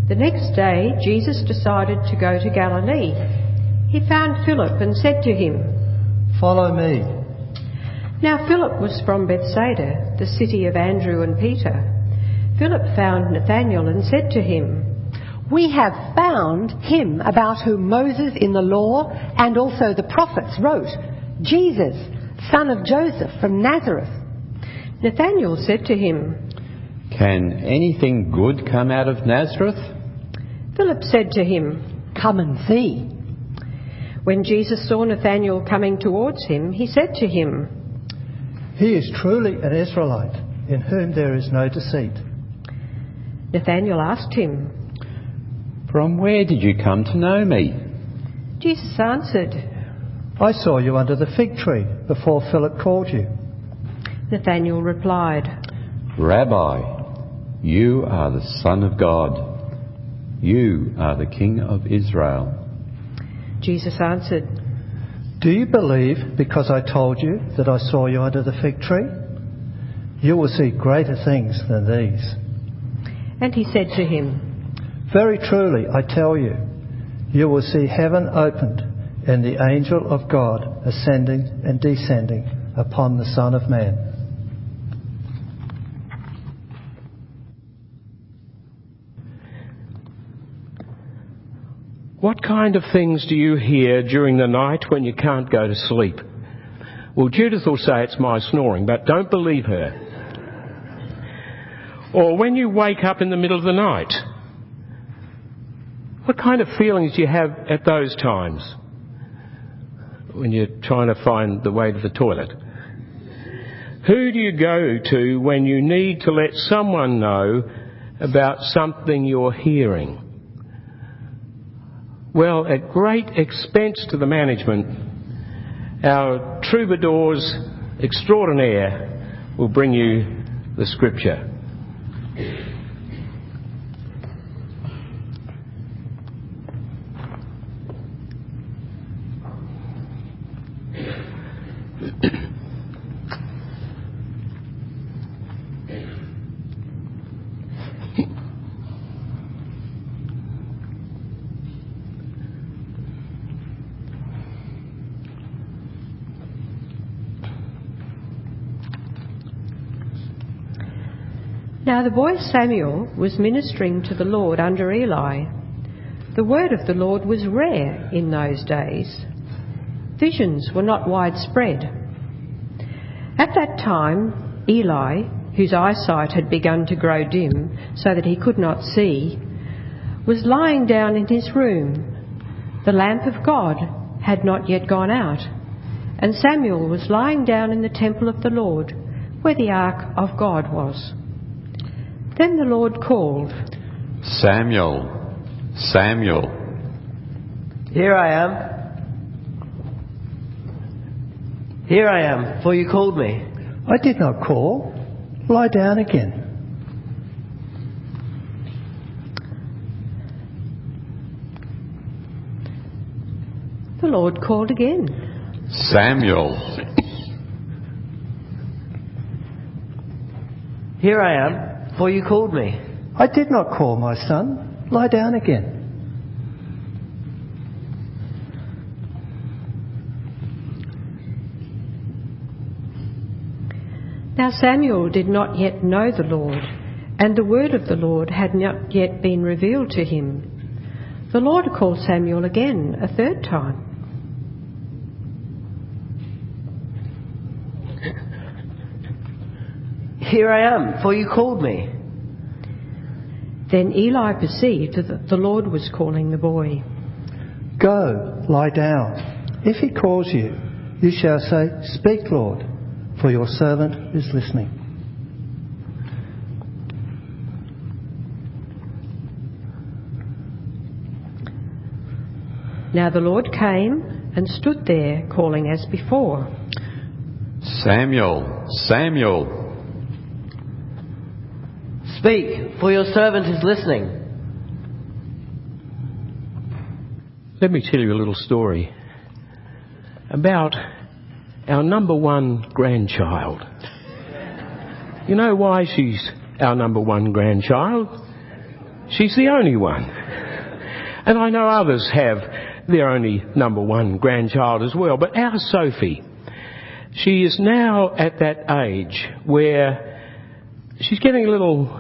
The next day, Jesus decided to go to Galilee. He found Philip and said to him, "Follow me." Now Philip was from Bethsaida, the city of Andrew and Peter. Philip found Nathanael and said to him, "We have found him about whom Moses in the law and also the prophets wrote, Jesus, son of Joseph from Nazareth." Nathanael said to him, "Can anything good come out of Nazareth?" Philip said to him, "Come and see." When Jesus saw Nathanael coming towards him, he said to him, "He is truly an Israelite, in whom there is no deceit." Nathanael asked him, "From where did you come to know me?" Jesus answered, "I saw you under the fig tree before Philip called you." Nathanael replied, "Rabbi, you are the Son of God. You are the King of Israel." Jesus answered, "Do you believe because I told you that I saw you under the fig tree? You will see greater things than these." And he said to him, "Very truly, I tell you, you will see heaven opened and the angel of God ascending and descending upon the Son of Man." What kind of things do you hear during the night when you can't go to sleep? Well, Judith will say it's my snoring, but don't believe her. Or when you wake up in the middle of the night, what kind of feelings do you have at those times when you're trying to find the way to the toilet? Who do you go to when you need to let someone know about something you're hearing? Well, at great expense to the management, our troubadours extraordinaire will bring you the scripture. Now the boy Samuel was ministering to the Lord under Eli. The word of the Lord was rare in those days. Visions were not widespread. At that time, Eli, whose eyesight had begun to grow dim so that he could not see, was lying down in his room. The lamp of God had not yet gone out, and Samuel was lying down in the temple of the Lord, where the ark of God was. Then the Lord called, "Samuel, Samuel." "Here I am. Here I am, for you called me." "I did not call. Lie down again." The Lord called again, "Samuel." "Here I am, for you called me." "I did not call, my son. Lie down again." Now Samuel did not yet know the Lord, and the word of the Lord had not yet been revealed to him. The Lord called Samuel again a third time. "Here I am, for you called me." Then Eli perceived that the Lord was calling the boy. "Go, lie down. If he calls you, you shall say, 'Speak, Lord, for your servant is listening.'" Now the Lord came and stood there, calling as before, "Samuel, Samuel." "Speak, for your servant is listening." Let me tell you a little story about our number one grandchild. You know why she's our number one grandchild? She's the only one. And I know others have their only number one grandchild as well. But our Sophie, she is now at that age where she's getting a little,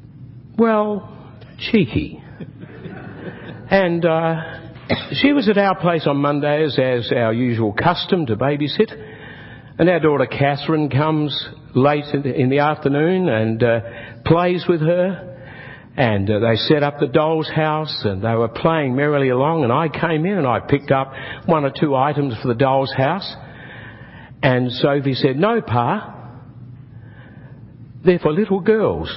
cheeky. And she was at our place on Mondays as our usual custom to babysit. And our daughter Catherine comes late in the afternoon and plays with her. And they set up the doll's house and they were playing merrily along, and I came in and I picked up one or two items for the doll's house. And Sophie said, "No, Pa, they're for little girls."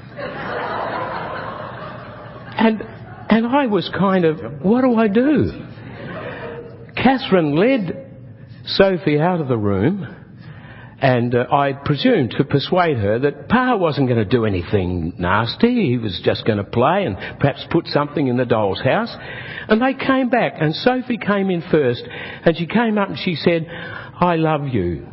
And I was kind of, what do I do? Catherine led Sophie out of the room, and I presumed to persuade her that Pa wasn't going to do anything nasty. He was just going to play and perhaps put something in the doll's house. And they came back, and Sophie came in first, and she came up and she said, "I love you."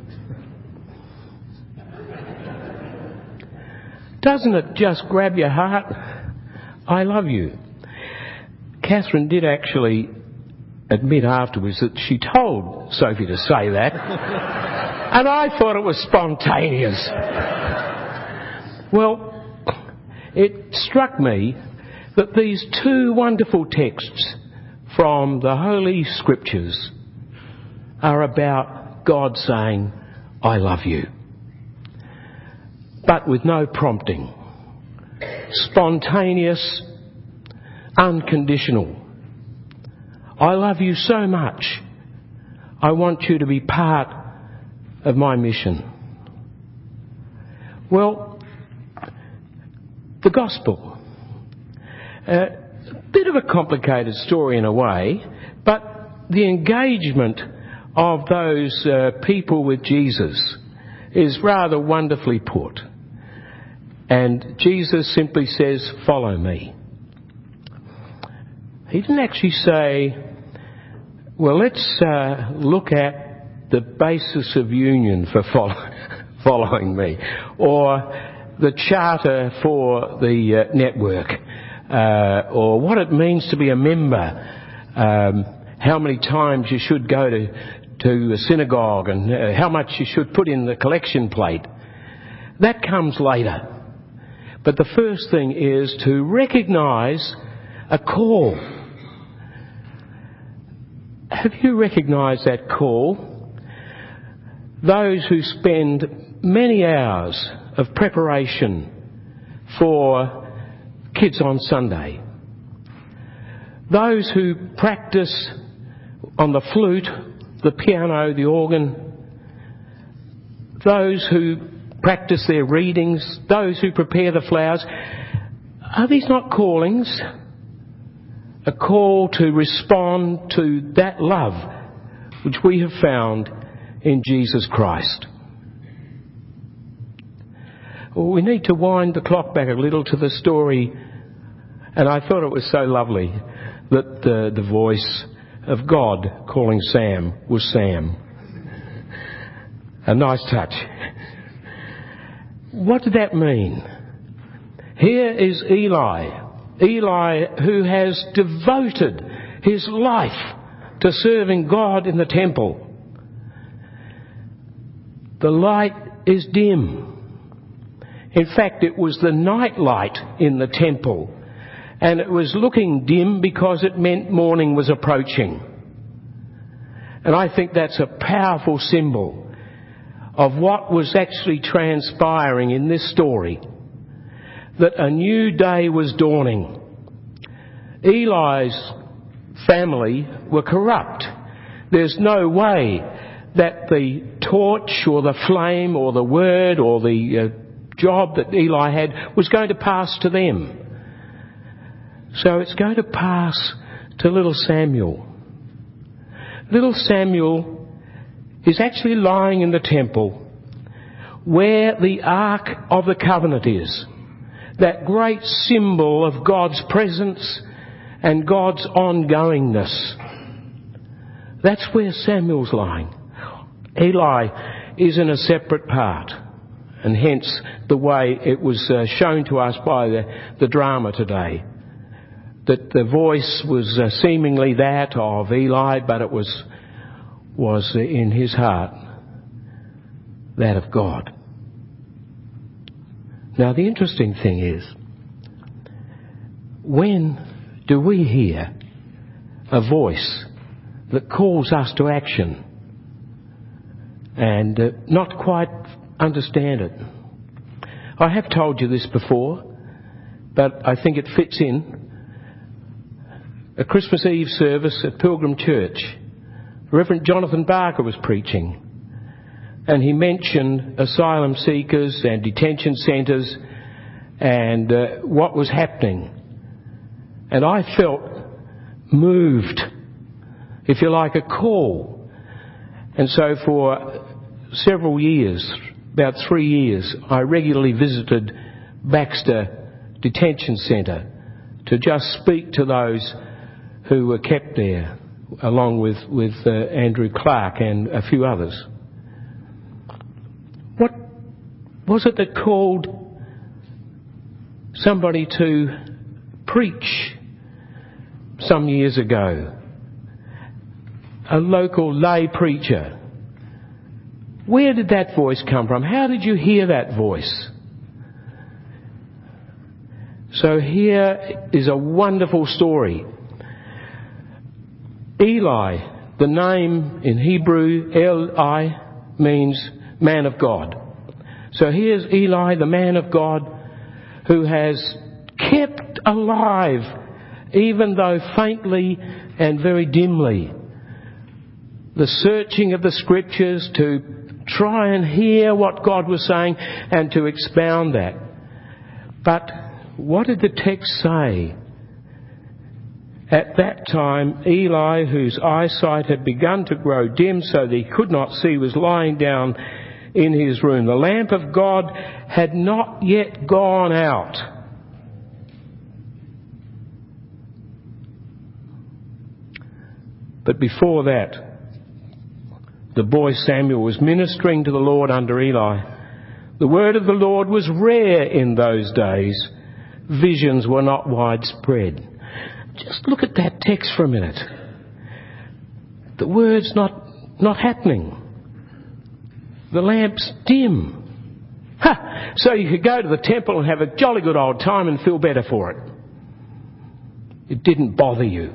Doesn't it just grab your heart? I love you. Catherine did actually admit afterwards that she told Sophie to say that. And I thought it was spontaneous. Well, it struck me that these two wonderful texts from the Holy Scriptures are about God saying, "I love you." But with no prompting. Spontaneous, unconditional. I love you so much. I want you to be part of my mission. Well, the gospel. A bit of a complicated story in a way, but the engagement of those people with Jesus is rather wonderfully put. And Jesus simply says, "Follow me." He didn't actually say, well, let's look at the basis of union for following me, or the charter for the network, or what it means to be a member, how many times you should go to a synagogue, and how much you should put in the collection plate. That comes later. But the first thing is to recognise a call. Have you recognised that call? Those who spend many hours of preparation for Kids on Sunday. Those who practice on the flute, the piano, the organ. Those who practice their readings. Those who prepare the flowers. Are these not callings? A call to respond to that love which we have found in Jesus Christ. Well, we need to wind the clock back a little to the story, and I thought it was so lovely that the voice of God calling Sam was Sam. A nice touch. What did that mean? Here is Eli who has devoted his life to serving God in the temple. The light is dim. In fact, it was the night light in the temple, and it was looking dim because it meant morning was approaching. And I think that's a powerful symbol of what was actually transpiring in this story, that a new day was dawning. Eli's family were corrupt. There's no way that the torch or the flame or the word or the job that Eli had was going to pass to them. So it's going to pass to little Samuel. Little Samuel is actually lying in the temple where the Ark of the Covenant is. That great symbol of God's presence and God's ongoingness. That's where Samuel's lying. Eli is in a separate part. and hence the way it was shown to us by the drama today. That the voice was seemingly that of Eli, but it was in his heart that of God. Now the interesting thing is, when do we hear a voice that calls us to action and not quite understand it? I have told you this before, but I think it fits in. A Christmas Eve service at Pilgrim Church, Reverend Jonathan Barker was preaching, and he mentioned asylum seekers and detention centres and what was happening. And I felt moved, if you like, a call. And so for several years, about 3 years, I regularly visited Baxter Detention Centre to just speak to those who were kept there, along with Andrew Clark and a few others. What was it that called somebody to preach some years ago? A local lay preacher. Where did that voice come from? How did you hear that voice? So here is a wonderful story. Eli, the name in Hebrew, Eli, means man of God. So here's Eli, the man of God, who has kept alive, even though faintly and very dimly, the searching of the Scriptures to try and hear what God was saying and to expound that. But what did the text say? At that time, Eli, whose eyesight had begun to grow dim so that he could not see, was lying down in his room. The lamp of God had not yet gone out. But before that, the boy Samuel was ministering to the Lord under Eli. The word of the Lord was rare in those days. Visions were not widespread. Just look at that text for a minute. The word's not happening. The lamp's dim. So you could go to the temple and have a jolly good old time and feel better for it. It didn't bother you.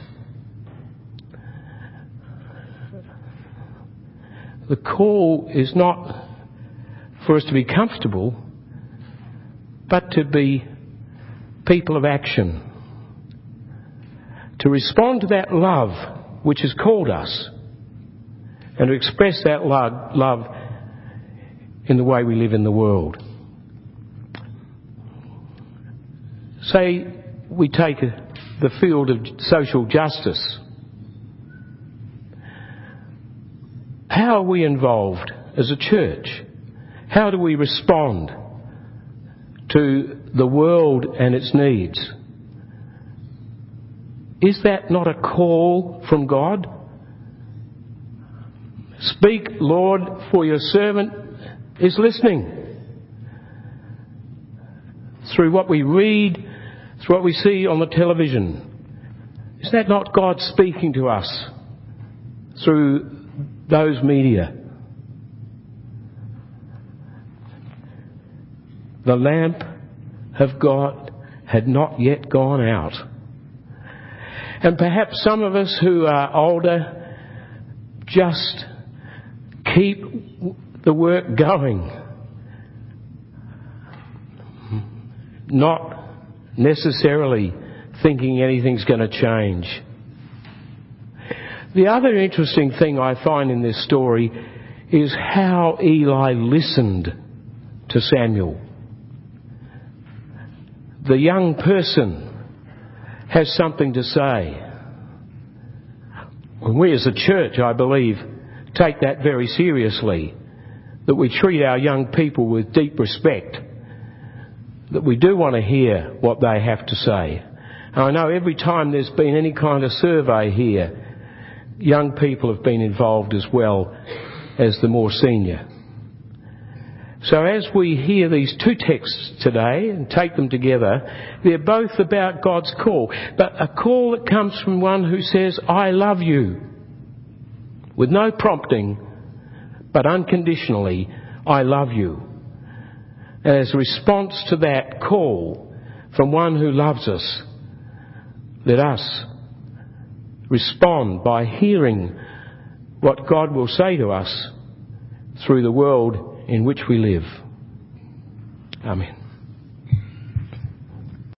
The call is not for us to be comfortable, but to be people of action. To respond to that love which has called us and to express that love in the way we live in the world. Say we take the field of social justice. How are we involved as a church? How do we respond to the world and its needs? Is that not a call from God? Speak, Lord, for your servant is listening. Through what we read, through what we see on the television. Is that not God speaking to us through those media? The lamp of God had not yet gone out. And perhaps some of us who are older just keep the work going, not necessarily thinking anything's going to change. The other interesting thing I find in this story is how Eli listened to Samuel. The young person has something to say. And we as a church, I believe, take that very seriously, that we treat our young people with deep respect, that we do want to hear what they have to say. And I know every time there's been any kind of survey here, young people have been involved as well as the more senior. So as we hear these two texts today and take them together, they're both about God's call, but a call that comes from one who says, I love you, with no prompting, but unconditionally, I love you. And as a response to that call from one who loves us, let us respond by hearing what God will say to us through the world in which we live. Amen.